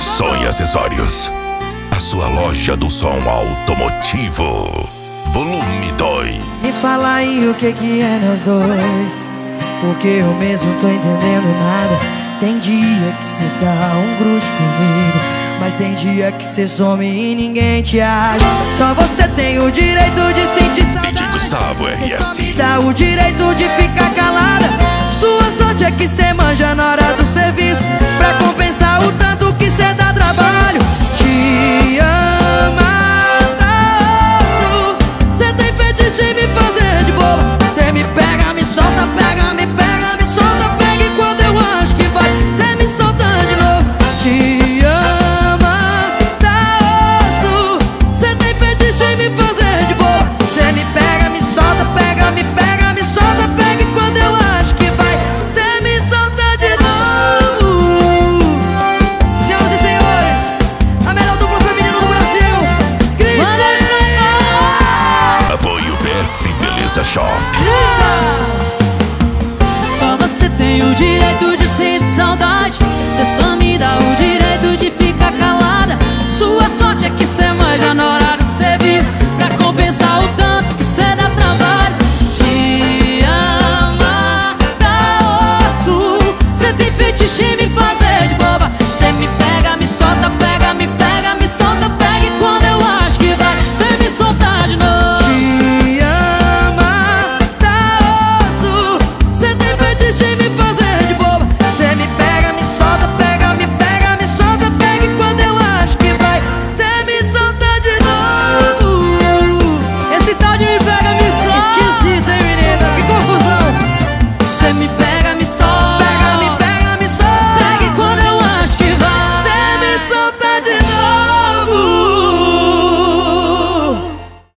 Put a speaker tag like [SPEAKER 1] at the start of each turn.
[SPEAKER 1] Som e Acessórios. A sua loja do som automotivo. Volume 2.
[SPEAKER 2] Me fala aí o que é nós dois, porque eu mesmo tô entendendo nada. Tem dia que cê dá um grude comigo, mas tem dia que cê some e ninguém te acha. Só você tem o direito de sentir saudade.
[SPEAKER 1] DJ Gustavo RS.
[SPEAKER 2] Só me dá o direito de ficar calada. Sua sorte é que cê manja na hora do serviço, pra compensar o tanto que cê dá trabalho. Te amasso. Cê tem fetiche em me fazer de boba. Cê me pega, me solta, pega, me pega, me solta, pega. E quando eu acho que vai, cê me solta de novo. Te amasso. Cê tem fetiche em me fazer de boba. Cê me pega, me solta, pega, me pega, me solta, pega. E quando eu acho que vai, cê me solta de novo. Senhoras e senhores, a melhor dupla feminina do Brasil, Cristian.
[SPEAKER 1] Apoio VF Beleza Shop.
[SPEAKER 3] Só você tem o direito de sentir saudade. Cê só me dá o direito de ficar calada. Sua sorte é que cê manja na hora do serviço, pra compensar o tanto que cê dá trabalho. Te ama pra osso. Cê tem fetiche em me fazer de boba. Cê me pega, me solta, pega, me pega, me solta, pega. E quando eu acho que vai, cê me solta de novo.
[SPEAKER 2] Te ama, tá osso. Cê tem fetiche em me fazer de boba. Cê me pega, me solta, pega, me pega, me solta, pega. E quando eu acho que vai, cê me solta de novo.
[SPEAKER 3] Esse tal de me pega, me solta.
[SPEAKER 2] Esquisito, hein, menina? Que confusão.
[SPEAKER 3] Cê me pega,